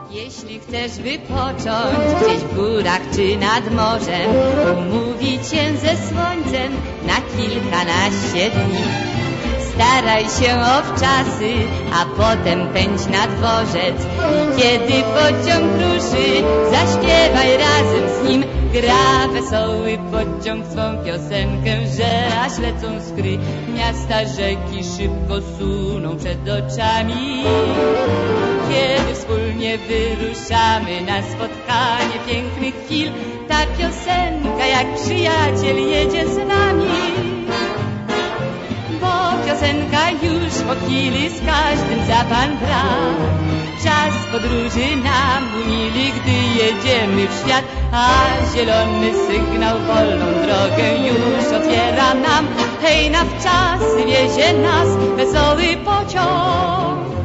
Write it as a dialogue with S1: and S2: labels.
S1: Jeśli chcesz wypocząć gdzieś w górach czy nad morzem, umówić się ze słońcem na kilkanaście dni. Staraj się o wczasy, a potem pędź na dworzec i kiedy pociąg ruszy, zaśpiewaj razem z nim. Gra wesoły pociąg swą piosenkę, że aż lecą skry. Miasta, rzeki szybko suną przed oczami. Kiedy wspólnie wyruszamy na spotkanie pięknych chwil, ta piosenka jak przyjaciel jedzie z nami. Bo piosenka już po chwili z każdym za pan brat. Czas podróży nam umili, gdy jedziemy w świat, a zielony sygnał wolną drogę już otwiera nam. Hej, na wczasy wiezie nas wesoły pociąg.